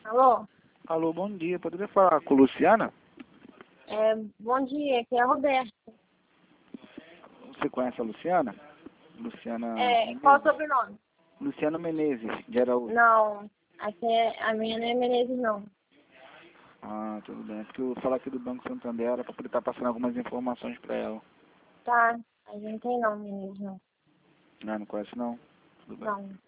Alô? Alô, bom dia. Poderia falar com Luciana? Bom dia, aqui é a Roberta. Você conhece a Luciana? Luciana Qual o Menezes? sobrenome? Luciana Menezes, de Araújo. Não, a minha não é Menezes, não. Ah, tudo bem. É porque eu vou falar aqui do Banco Santander para poder estar passando algumas informações para ela. Tá, a gente não tem não, Menezes, não. Ah, não conhece não? Tudo bem. Não.